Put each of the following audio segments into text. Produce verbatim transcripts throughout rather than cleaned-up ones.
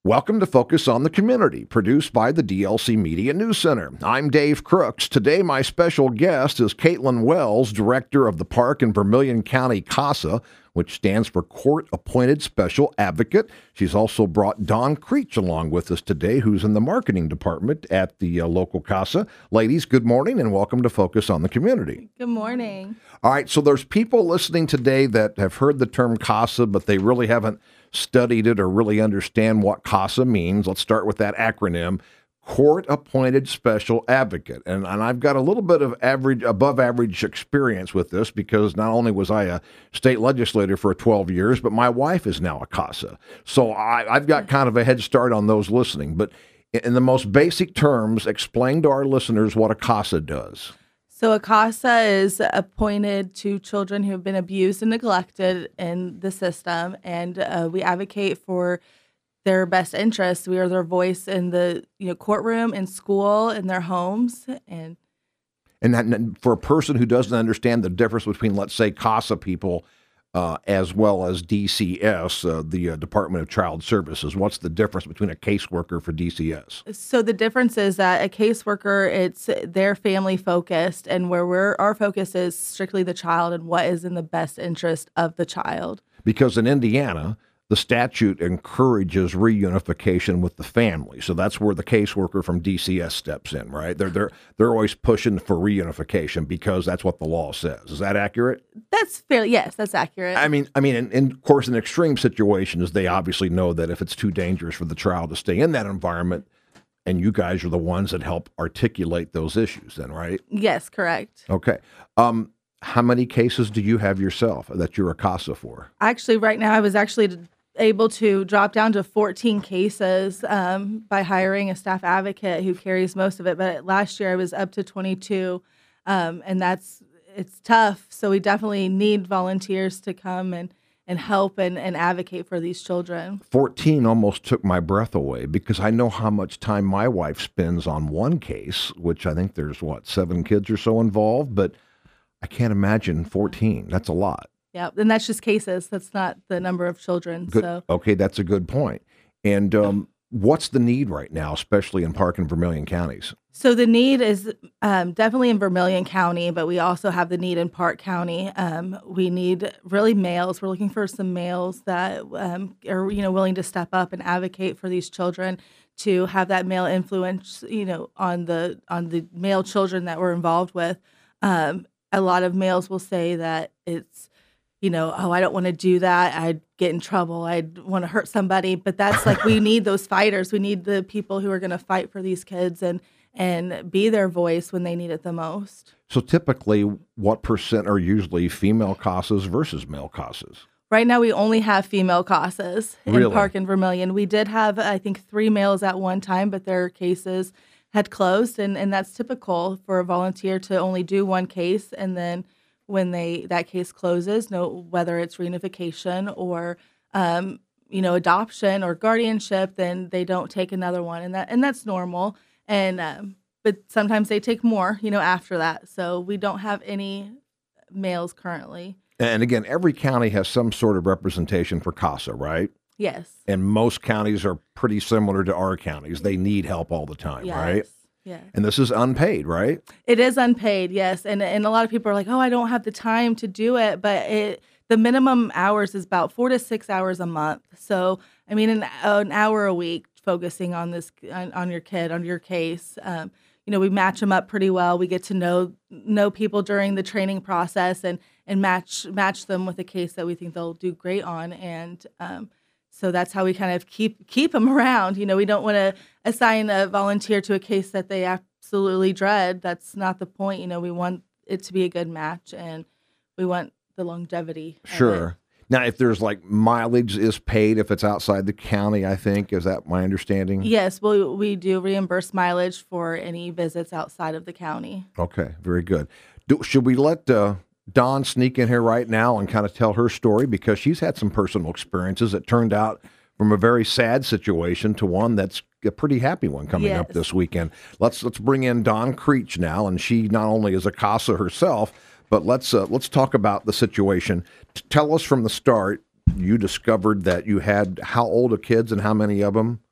Welcome to Focus on the Community, produced by the D L C Media News Center. I'm Dave Crooks. Today, my special guest is Caitlin Wells, director of the Park and Vermilion County CASA, which stands for Court Appointed Special Advocate. She's also brought Dawn Creech along with us today, who's in the marketing department at the uh, local CASA. Ladies, good morning and welcome to Focus on the Community. Good morning. All right, so there's people listening today that have heard the term CASA, but they really haven't studied it or really understand what CASA means. Let's start with that acronym, Court Appointed Special Advocate. And, and I've got a little bit of average, above average experience with this because not only was I a state legislator for twelve years, but my wife is now a CASA. So I, I've got kind of a head start on those listening. But in the most basic terms, explain to our listeners what a CASA does. So a CASA is appointed to children who have been abused and neglected in the system, and uh, we advocate for their best interests. We are their voice in the you know courtroom, in school, in their homes, and and that, for a person who doesn't understand the difference between, let's say, CASA people uh, as well as D C S, uh, the uh, Department of Child Services, what's the difference between a caseworker for D C S? So the difference is that a caseworker, it's their family focused, and where we're our focus is strictly the child and what is in the best interest of the child. Because in Indiana, the statute encourages reunification with the family. So that's where the caseworker from D C S steps in, right? They're they're they're always pushing for reunification because that's what the law says. Is that accurate? That's fair. Yes, that's accurate. I mean, I mean, in, in of course, in extreme situations, they obviously know that if it's too dangerous for the child to stay in that environment, and you guys are the ones that help articulate those issues, then, right? Yes, correct. Okay. Um, how many cases do you have yourself that you're a CASA for? Actually, right now, I was actually able to drop down to fourteen cases um, by hiring a staff advocate who carries most of it. But last year I was up to twenty-two, um, and that's it's tough. So we definitely need volunteers to come and, and help and, and advocate for these children. fourteen almost took my breath away because I know how much time my wife spends on one case, which I think there's, what, seven kids or so involved, but I can't imagine fourteen. That's a lot. Yeah, and that's just cases. That's not the number of children. Good. So Okay, that's a good point. And um, what's the need right now, especially in Park and Vermilion counties? So the need is um, definitely in Vermilion County, but we also have the need in Park County. Um, we need really males. We're looking for some males that um, are you know willing to step up and advocate for these children, to have that male influence you know on the on the male children that we're involved with. Um, a lot of males will say that it's you know, oh, I don't want to do that. I'd get in trouble. I'd want to hurt somebody. But that's like, we need those fighters. We need the people who are going to fight for these kids and and be their voice when they need it the most. So typically, what percent are usually female CASAs versus male CASAs? Right now, we only have female CASAs in Really? Park and Vermilion. We did have, I think, three males at one time, but their cases had closed. And, and that's typical for a volunteer to only do one case, and then when they that case closes, no, whether it's reunification or um, you know adoption or guardianship, then they don't take another one, and that and that's normal. And um, but sometimes they take more, you know, after that. So we don't have any males currently. And again, every county has some sort of representation for CASA, right? Yes. And most counties are pretty similar to our counties. They need help all the time, Yes. right? Yeah. And this is unpaid, right? It is unpaid, yes. And and a lot of people are like, oh, I don't have the time to do it. But it the minimum hours is about four to six hours a month. So, I mean, an, an hour a week focusing on this, on, on your kid, on your case. Um, you know, we match them up pretty well. We get to know know people during the training process and and match match them with a case that we think they'll do great on. And um, so that's how we kind of keep keep them around. You know, we don't want to assign a volunteer to a case that they absolutely dread. That's not the point. You know, we want it to be a good match, and we want the longevity. Sure. Now, if there's like mileage is paid if it's outside the county, I think, is that my understanding? Yes, well, we do reimburse mileage for any visits outside of the county. Okay, very good. Do, should we let uh, Dawn sneak in here right now and kind of tell her story? Because she's had some personal experiences that turned out from a very sad situation to one that's a pretty happy one coming Yes. up this weekend. Let's let's bring in Dawn Creech now, and she not only is a CASA herself, but let's uh, let's talk about the situation. T- tell us from the start. You discovered that you had how old of kids and how many of them?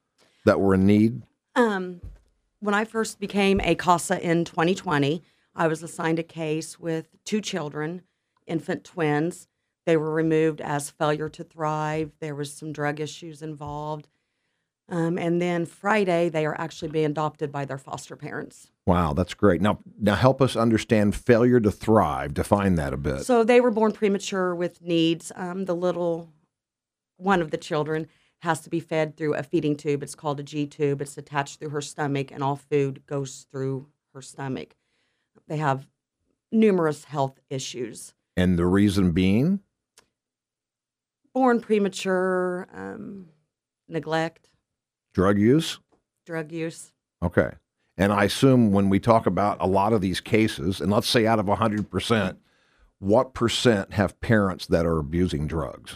that were in need? Um, when I first became a CASA in twenty twenty, I was assigned a case with two children, infant twins. They were removed as failure to thrive. There was some drug issues involved. Um, and then Friday, they are actually being adopted by their foster parents. Wow, that's great. Now, now help us understand failure to thrive. Define that a bit. So they were born premature with needs. Um, the little one of the children has to be fed through a feeding tube. It's called a G tube. It's attached through her stomach, and all food goes through her stomach. They have numerous health issues. And the reason being? Born premature, um, neglect. Drug use? Drug use. Okay. And I assume when we talk about a lot of these cases, and let's say out of one hundred percent, what percent have parents that are abusing drugs?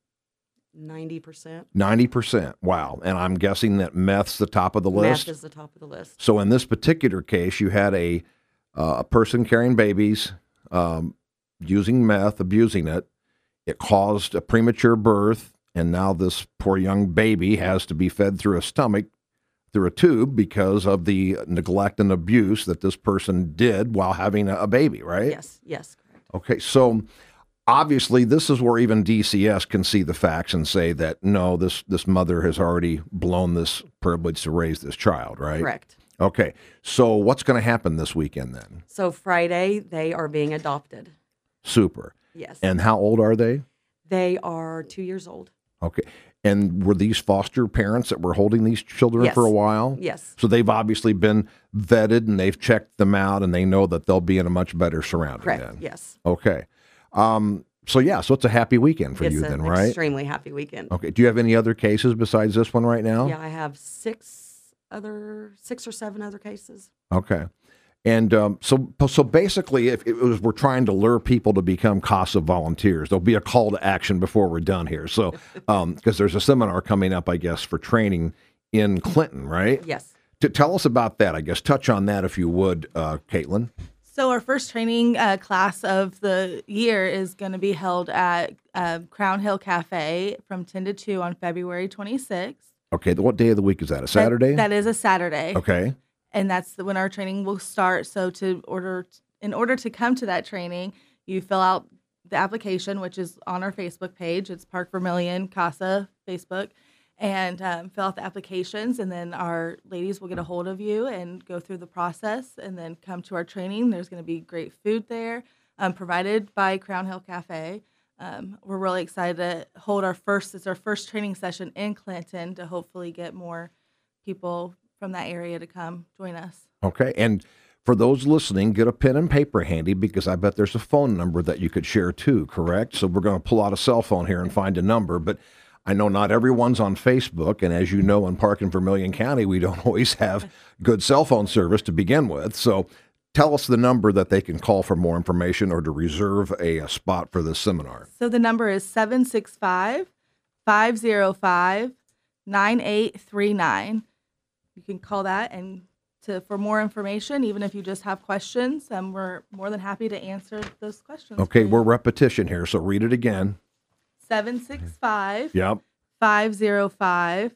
ninety percent. ninety percent. Wow. And I'm guessing that meth's the top of the list? Meth is the top of the list. So in this particular case, you had a, uh, a person carrying babies, um, using meth, abusing it. It caused a premature birth. And now this poor young baby has to be fed through a stomach, through a tube, because of the neglect and abuse that this person did while having a, a baby, right? Yes, yes, correct. Okay, so obviously this is where even D C S can see the facts and say that, no, this, this mother has already blown this privilege to raise this child, right? Correct. Okay, so what's going to happen this weekend then? So Friday, they are being adopted. Super. Yes. And how old are they? They are two years old. Okay. And were these foster parents that were holding these children Yes. for a while? Yes. So they've obviously been vetted and they've checked them out and they know that they'll be in a much better surrounding Correct. then. Yes. Okay. Um, so yeah, so it's a happy weekend for It's you an then, right? extremely happy weekend. Okay. Do you have any other cases besides this one right now? Yeah, I have six other, six or seven other cases. Okay. And um, so, so basically, if it was, we're trying to lure people to become CASA volunteers, there'll be a call to action before we're done here. So, because um, there's a seminar coming up, I guess, for training in Clinton, right? Yes. To tell us about that, I guess, touch on that if you would, uh, Caitlin. So our first training uh, class of the year is going to be held at uh, Crown Hill Cafe from ten to two on February twenty-sixth. Okay. What day of the week is that? A Saturday? That, that is a Saturday. Okay. And that's when our training will start. So to order, in order to come to that training, you fill out the application, which is on our Facebook page. It's Park Vermilion CASA Facebook, and um, fill out the applications. And then our ladies will get a hold of you and go through the process, and then come to our training. There's going to be great food there, um, provided by Crown Hill Cafe. Um, we're really excited to hold our first. It's our first training session in Clinton to hopefully get more people from that area to come join us. Okay. And for those listening, get a pen and paper handy because I bet there's a phone number that you could share too, correct? So we're going to pull out a cell phone here and find a number, but I know not everyone's on Facebook. And as you know, in Park and Vermilion County, we don't always have good cell phone service to begin with. So tell us the number that they can call for more information or to reserve a, a spot for this seminar. So the number is seven six five, five zero five, nine eight three nine. You can call that and to for more information, even if you just have questions, um, we're more than happy to answer those questions. Okay, we're repetition here, so read it again. seven six five, Yep. five zero five,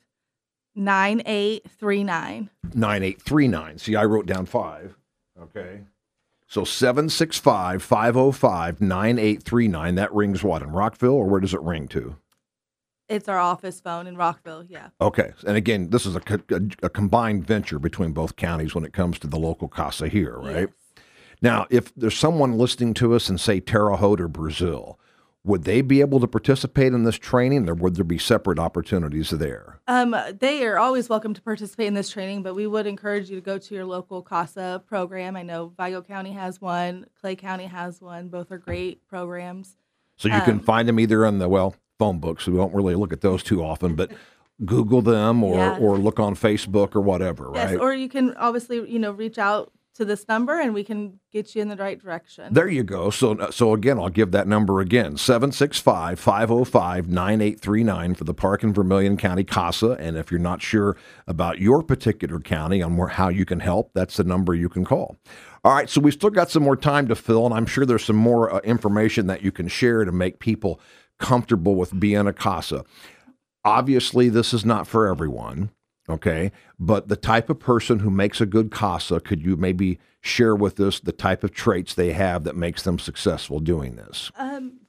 nine eight three nine. nine eight three nine. See, I wrote down five. Okay. So seven six five, five oh five, nine eight three nine. That rings what, in Rockville, or where does it ring to? It's our office phone in Rockville, yeah. Okay. And again, this is a, co- a, a combined venture between both counties when it comes to the local CASA here, right? Yes. Now, if there's someone listening to us in, say, Terre Haute or Brazil, would they be able to participate in this training, or would there be separate opportunities there? Um, they are always welcome to participate in this training, but we would encourage you to go to your local CASA program. I know Vigo County has one, Clay County has one. Both are great programs. So you can Um, find them either in the, well, phone books. We don't really look at those too often, but Google them or, Yeah. or look on Facebook or whatever, Yes, right? or you can obviously, you know, reach out to this number and we can get you in the right direction. There you go. So, so again, I'll give that number again, seven six five, five oh five, nine eight three nine for the Park and Vermilion County CASA. And if you're not sure about your particular county on where, how you can help, that's the number you can call. All right, so we've still got some more time to fill, and I'm sure there's some more uh, information that you can share to make people comfortable with being a CASA. Obviously, this is not for everyone. Okay. But the type of person who makes a good CASA, could you maybe share with us the type of traits they have that makes them successful doing this? Um,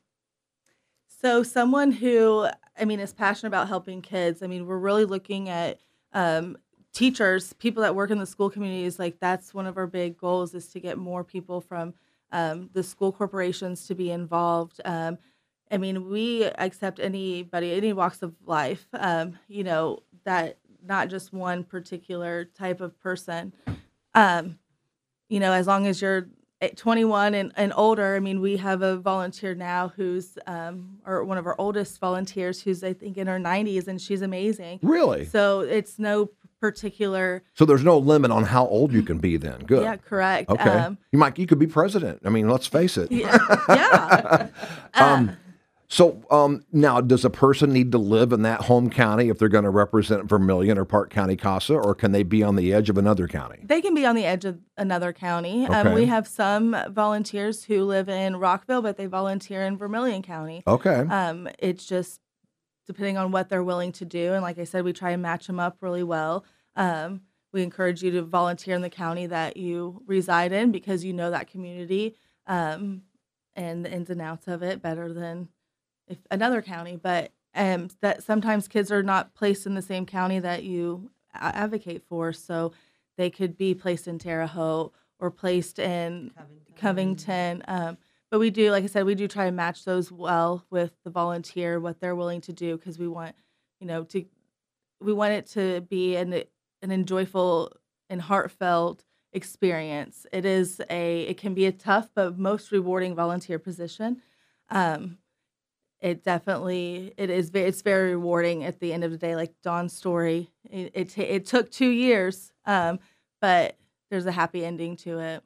so someone who, I mean, is passionate about helping kids. I mean, we're really looking at um, teachers, people that work in the school communities. Like that's one of our big goals is to get more people from um, the school corporations to be involved. Um, I mean, we accept anybody, any walks of life, um, you know, that not just one particular type of person. Um, you know, as long as you're twenty-one and, and older, I mean, we have a volunteer now who's, um, or one of our oldest volunteers who's, I think, in her nineties, and she's amazing. Really? So it's no particular. So there's no limit on how old you can be then. Good. Yeah, correct. Okay. Um, you might, you could be president. I mean, let's face it. yeah. yeah. um, So um, now, does a person need to live in that home county if they're going to represent Vermilion or Park County CASA, or can they be on the edge of another county? They can be on the edge of another county. Okay. Um, we have some volunteers who live in Rockville, but they volunteer in Vermilion County. Okay. Um, it's just depending on what they're willing to do. And like I said, we try and match them up really well. Um, we encourage you to volunteer in the county that you reside in because you know that community um, and the ins and outs of it better than if another county, but um, that sometimes kids are not placed in the same county that you a- advocate for, so they could be placed in Terre Haute or placed in Covington. Covington. Um, but we do, like I said, we do try to match those well with the volunteer, what they're willing to do, because we want, you know, to we want it to be an an enjoyable and heartfelt experience. It is a it can be a tough but most rewarding volunteer position. Um, It definitely it is. Very, it's very rewarding at the end of the day. Like Dawn's story, it it, t- it took two years, um, but there's a happy ending to it.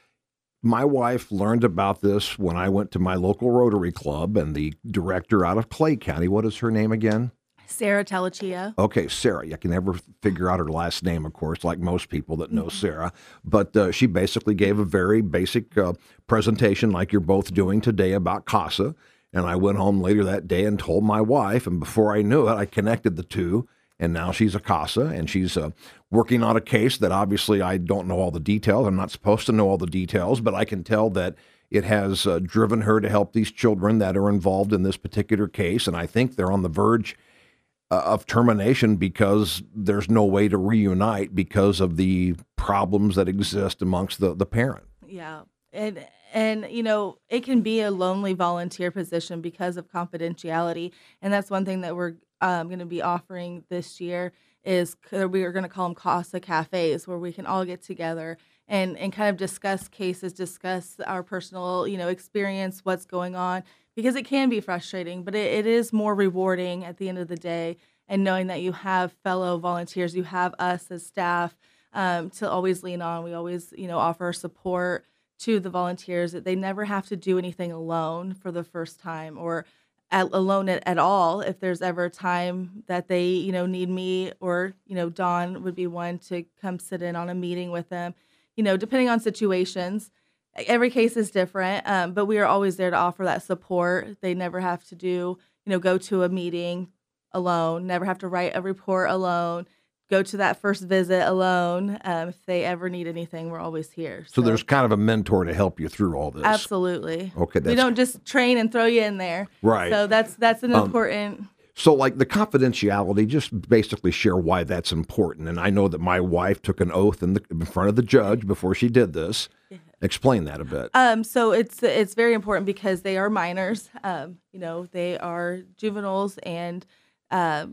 My wife learned about this when I went to my local Rotary Club, and the director out of Clay County, what is her name again? Sarah Telechia. Okay, Sarah. I can never figure out her last name, of course, like most people that know Sarah. But uh, she basically gave a very basic uh, presentation like you're both doing today about CASA. And I went home later that day and told my wife, and before I knew it, I connected the two, and now she's a CASA, and she's uh, working on a case that obviously I don't know all the details. I'm not supposed to know all the details, but I can tell that it has uh, driven her to help these children that are involved in this particular case, and I think they're on the verge uh, of termination because there's no way to reunite because of the problems that exist amongst the, the parent. Yeah, and and you know it can be a lonely volunteer position because of confidentiality, and that's one thing that we're um, going to be offering this year is we are going to call them CASA cafes, where we can all get together and and kind of discuss cases, discuss our personal you know experience, what's going on, because it can be frustrating, but it, it is more rewarding at the end of the day, and knowing that you have fellow volunteers, you have us as staff um, to always lean on. We always you know offer support to the volunteers, that they never have to do anything alone for the first time or at, alone at, at all. If there's ever a time that they, you know, need me, or, you know, Dawn would be one to come sit in on a meeting with them, you know, depending on situations. Every case is different, um, but we are always there to offer that support. They never have to do, you know, go to a meeting alone, never have to write a report alone, go to that first visit alone. Um, if they ever need anything, we're always here. So, so there's kind of a mentor to help you through all this. Absolutely. Okay. That's, we don't just train and throw you in there. Right. So that's that's an um, important. So like the confidentiality, just basically share why that's important. And I know that my wife took an oath in, the, in front of the judge before she did this. Yeah. Explain that a bit. Um, so it's it's very important because they are minors. Um, you know, they are juveniles, and um,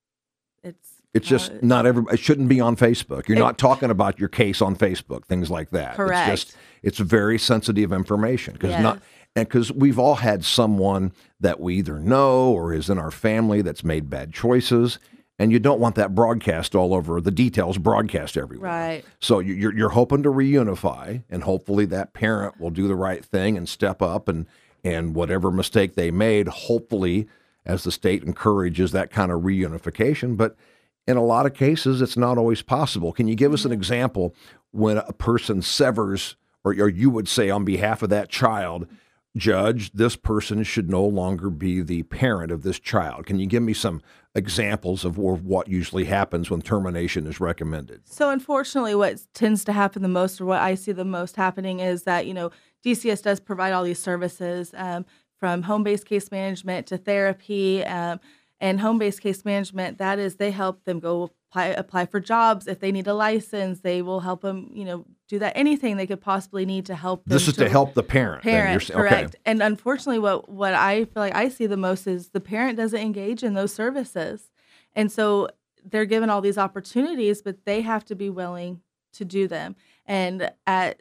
it's. It's just uh, not everybody. It shouldn't be on Facebook. You're it, not talking about your case on Facebook, things like that. Correct. It's just it's very sensitive information because yes. not and because we've all had someone that we either know or is in our family that's made bad choices, and you don't want that broadcast all over the details broadcast everywhere. Right. So you're you're hoping to reunify, and hopefully that parent will do the right thing and step up, and and whatever mistake they made, hopefully, as the state encourages that kind of reunification, but. In a lot of cases, it's not always possible. Can you give us an example when a person severs, or, or you would say on behalf of that child, Judge, this person should no longer be the parent of this child. Can you give me some examples of what usually happens when termination is recommended? So unfortunately, what tends to happen the most, or what I see the most happening, is that, you know, D C S does provide all these services, um, from home-based case management to therapy, um, and home-based case management, that is, they help them go apply, apply for jobs. If they need a license, they will help them, you know, do that. Anything they could possibly need to help them. This is to, to help the parent. Parent, then. correct. Okay. And unfortunately, what, what I feel like I see the most is the parent doesn't engage in those services. And so they're given all these opportunities, but they have to be willing to do them. And at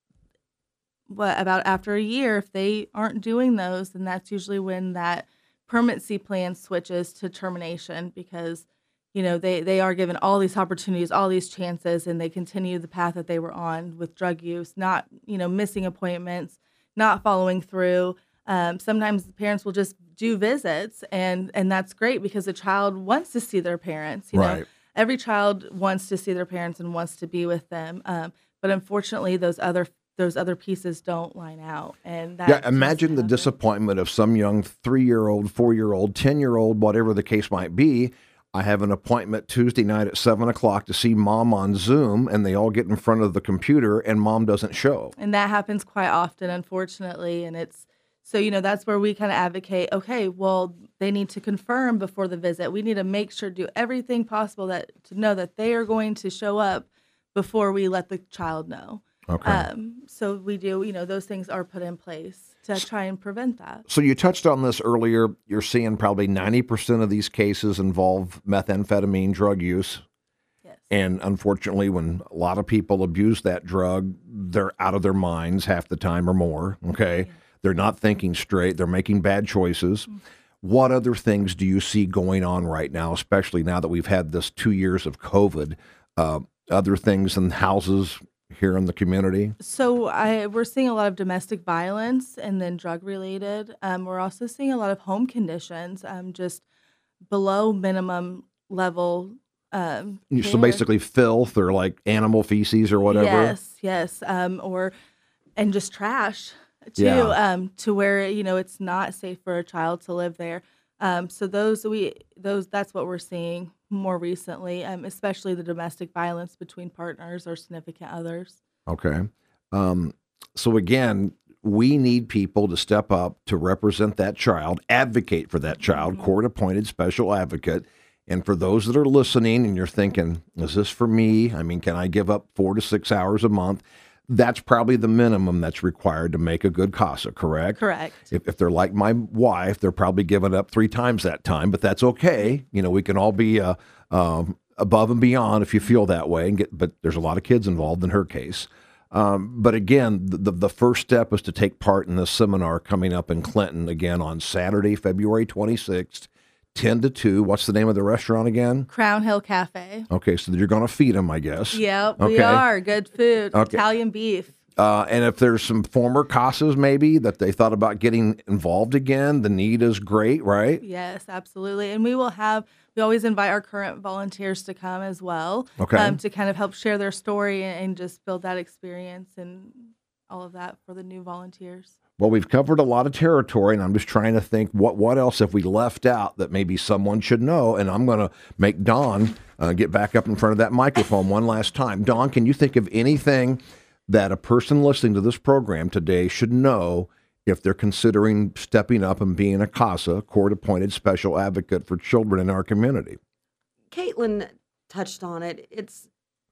what about after a year, if they aren't doing those, then that's usually when that permanency plan switches to termination, because, you know, they, they are given all these opportunities, all these chances, and they continue the path that they were on with drug use, not, you know, missing appointments, not following through. Um, sometimes the parents will just do visits, and, and that's great because the child wants to see their parents. You Right. know, every child wants to see their parents and wants to be with them. Um, but unfortunately, those other those other pieces don't line out. And that Yeah, imagine the happen. disappointment of some young three-year-old, four-year-old, ten-year-old, whatever the case might be. I have an appointment Tuesday night at seven o'clock to see mom on Zoom, and they all get in front of the computer, and mom doesn't show. And that happens quite often, unfortunately. And it's, so, you know, that's where we kind of advocate, okay, well, they need to confirm before the visit. We need to make sure, do everything possible that to know that they are going to show up before we let the child know. Okay. Um, so we do, you know, those things are put in place to try and prevent that. So you touched on this earlier. You're seeing probably ninety percent of these cases involve methamphetamine drug use. Yes. And unfortunately, when a lot of people abuse that drug, they're out of their minds half the time or more, okay? Yeah. They're not thinking straight. They're making bad choices. Mm-hmm. What other things do you see going on right now, especially now that we've had this two years of COVID? Uh, other things in houses here in the community? So I we're seeing a lot of domestic violence and then drug related. Um, we're also seeing a lot of home conditions, um, just below minimum level. Um, so care. basically filth or like animal feces or whatever? Yes, yes. Um, or, and just trash too, Yeah. um, to where, you know, it's not safe for a child to live there. Um, so those, we, those, that's what we're seeing more recently, um, especially the domestic violence between partners or significant others. Okay. Um, so again, we need people to step up to represent that child, advocate for that child, mm-hmm. court-appointed special advocate. And for those that are listening and you're thinking, is this for me? I mean, can I give up four to six hours a month? That's probably the minimum that's required to make a good CASA, correct? Correct. If, if they're like my wife, they're probably giving up three times that time, but that's okay. You know, we can all be uh, um, above and beyond if you feel that way. And get, but there's a lot of kids involved in her case. Um, but again, the, the first step is to take part in this seminar coming up in Clinton again on Saturday, February twenty-sixth. ten to two. What's the name of the restaurant again? Crown Hill Cafe. Okay, so you're going to feed them, I guess. Yep, okay. we are. Good food. Okay. Italian beef. Uh, and if there's some former CASAs maybe that they thought about getting involved again, the need is great, right? Yes, absolutely. And we will have, we always invite our current volunteers to come as well. Okay. Um, to kind of help share their story and, and just build that experience and all of that for the new volunteers. Well, we've covered a lot of territory, and I'm just trying to think what what else have we left out that maybe someone should know. And I'm going to make Dawn uh, get back up in front of that microphone one last time. Dawn, can you think of anything that a person listening to this program today should know if they're considering stepping up and being a CASA, court-appointed special advocate for children in our community? Caitlin touched on it. It's,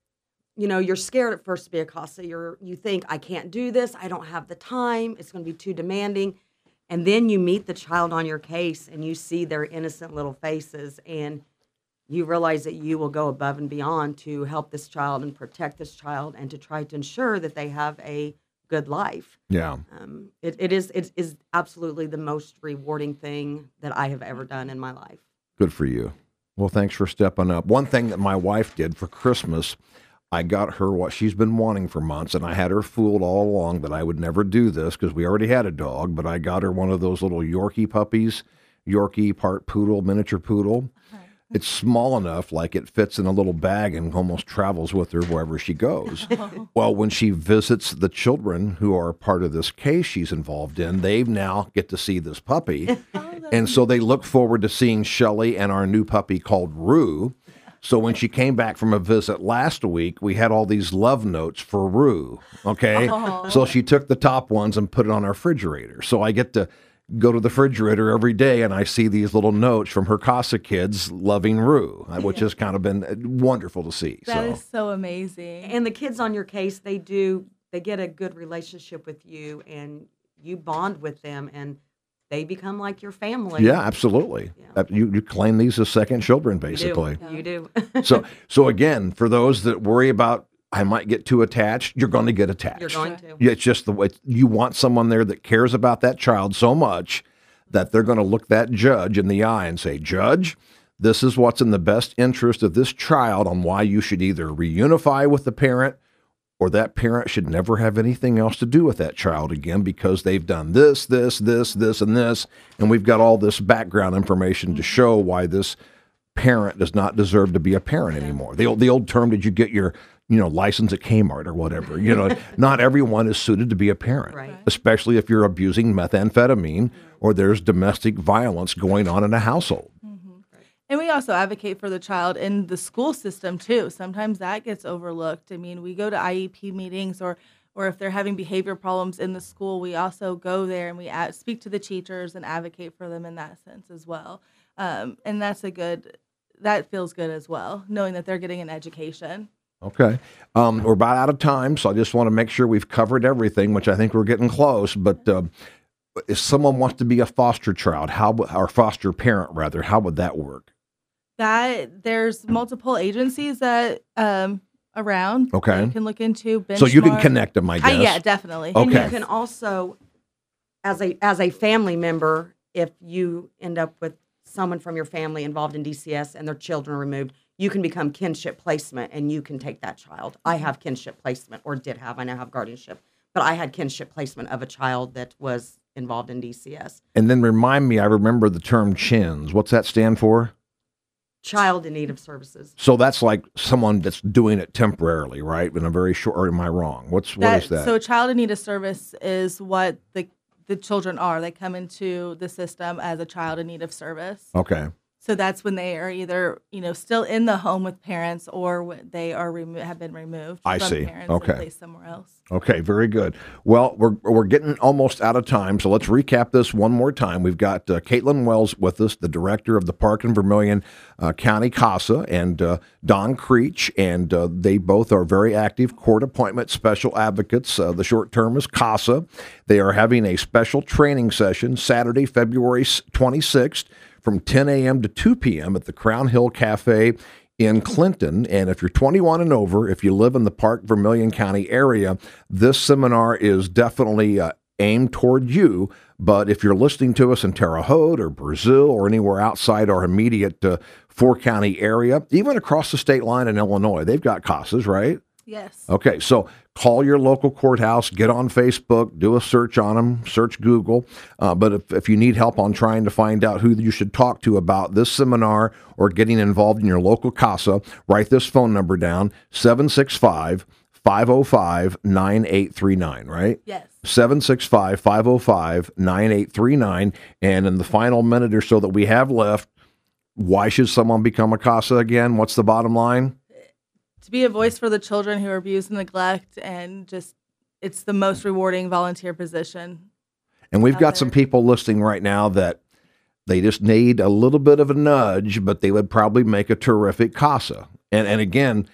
you know, you're scared at first to be a CASA. You're, you think, I can't do this. I don't have the time. It's going to be too demanding. And then you meet the child on your case and you see their innocent little faces and you realize that you will go above and beyond to help this child and protect this child and to try to ensure that they have a good life. Yeah. Um, it, it is it is absolutely the most rewarding thing that I have ever done in my life. Good for you. Well, thanks for stepping up. One thing that my wife did for Christmas, I got her what she's been wanting for months, and I had her fooled all along that I would never do this because we already had a dog, but I got her one of those little Yorkie puppies, Yorkie part poodle, miniature poodle. It's small enough, like it fits in a little bag and almost travels with her wherever she goes. Well, when she visits the children who are part of this case she's involved in, they now get to see this puppy. And so they look forward to seeing Shelly and our new puppy called Rue. So when she came back from a visit last week, we had all these love notes for Rue, okay? Oh. So she took the top ones and put it on our refrigerator. So I get to go to the refrigerator every day and I see these little notes from her CASA kids loving Rue, which has kind of been wonderful to see. That so. is so amazing. And the kids on your case, they do, they get a good relationship with you and you bond with them and they become like your family. Yeah, absolutely. Yeah. You, you claim these as second children, You do. basically. You do. so, so again, for those that worry about I might get too attached, you're going to get attached. You're going to. Yeah, it's just the way you want someone there that cares about that child so much that they're going to look that judge in the eye and say, Judge, this is what's in the best interest of this child on why you should either reunify with the parent or that parent should never have anything else to do with that child again because they've done this, this, this, this, and this. And we've got all this background information to show why this parent does not deserve to be a parent anymore. The old, the old term, did you get your you know, license at Kmart or whatever? You know, not everyone is suited to be a parent, Right. especially if you're abusing methamphetamine or there's domestic violence going on in a household. And we also advocate for the child in the school system too. Sometimes that gets overlooked. I mean, we go to I E P meetings or or if they're having behavior problems in the school, we also go there and we ad- speak to the teachers and advocate for them in that sense as well. Um, and that's a good, that feels good as well, knowing that they're getting an education. Okay. Um, we're about out of time, so I just want to make sure we've covered everything, which I think we're getting close. But uh, if someone wants to be a foster child, how or foster parent rather, how would that work? That there's multiple agencies that um, around. Okay. That you can look into. Benchmark. So you can connect them, I guess. Uh, yeah, definitely. Okay. And you can also, as a as a family member, if you end up with someone from your family involved in D C S and their children removed, you can become kinship placement and you can take that child. I have kinship placement, or did have. I now have guardianship, but I had kinship placement of a child that was involved in D C S. And then remind me, I remember the term CHINS. What's that stand for? Child in need of services. So that's like someone that's doing it temporarily, right? In a very short, or am I wrong? What's, what That- is that? So, a child in need of service is what the the children are. They come into the system as a child in need of service. Okay. So that's when they are either, you know, still in the home with parents or when they are remo- have been removed I from see. parents Okay. and placed somewhere else. Okay, very good. Well, we're we're getting almost out of time, so let's recap this one more time. We've got uh, Caitlin Wells with us, the director of the Park and Vermilion uh, County CASA, and uh, Don Creech, and uh, they both are very active court appointment special advocates. Uh, the short term is CASA. They are having a special training session Saturday, February twenty-sixth, from ten a.m. to two p.m. at the Crown Hill Cafe in Clinton. And if you're twenty-one and over, if you live in the Park Vermilion County area, this seminar is definitely uh, aimed toward you. But if you're listening to us in Terre Haute or Brazil or anywhere outside our immediate uh, four-county area, even across the state line in Illinois, they've got CASAs, right? Yes. Okay, so call your local courthouse, get on Facebook, do a search on them, search Google. Uh, but if, if you need help on trying to find out who you should talk to about this seminar or getting involved in your local CASA, write this phone number down, seven six five, five oh five, nine eight three nine, right? Yes. seven six five, five oh five, nine eight three nine. And in the final minute or so that we have left, why should someone become a CASA again? What's the bottom line? To be a voice for the children who are abused and neglect, and just it's the most rewarding volunteer position. And we've out got some there. people listening right now that they just need a little bit of a nudge, but they would probably make a terrific CASA. And and again,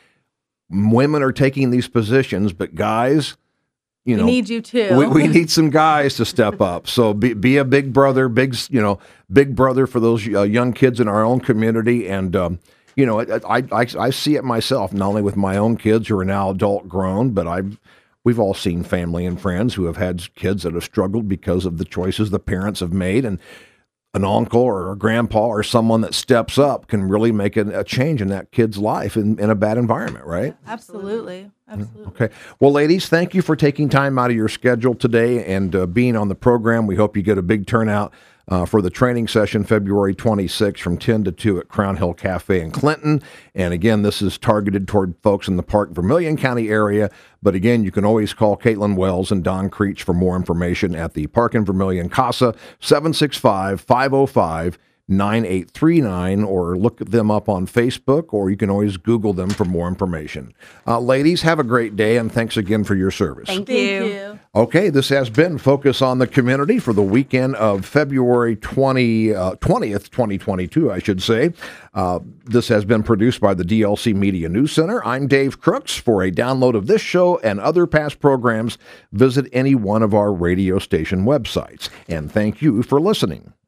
women are taking these positions, but guys, you know, We need you too. we, we need some guys to step up. So be be a big brother, big you know, big brother for those uh, young kids in our own community. And um, you know, I, I I see it myself, not only with my own kids who are now adult grown, but I've we've all seen family and friends who have had kids that have struggled because of the choices the parents have made, and an uncle or a grandpa or someone that steps up can really make a, a change in that kid's life in, in a bad environment, right? Absolutely. Absolutely. Okay. Well, ladies, thank you for taking time out of your schedule today and uh, being on the program. We hope you get a big turnout uh, for the training session February twenty-sixth from ten to two at Crown Hill Cafe in Clinton. And again, this is targeted toward folks in the Park Vermilion County area. But again, you can always call Caitlin Wells and Don Creech for more information at the Park and Vermilion CASA, seven six five, five oh five, nine eight three nine, or look them up on Facebook, or you can always Google them for more information. Uh, ladies, have a great day, and thanks again for your service. Thank, Thank you. you. Okay, this has been Focus on the Community for the weekend of February twentieth, uh, twentieth, twenty twenty-two, I should say. Uh, this has been produced by the D L C Media News Center. I'm Dave Crooks. For a download of this show and other past programs, visit any one of our radio station websites. And thank you for listening.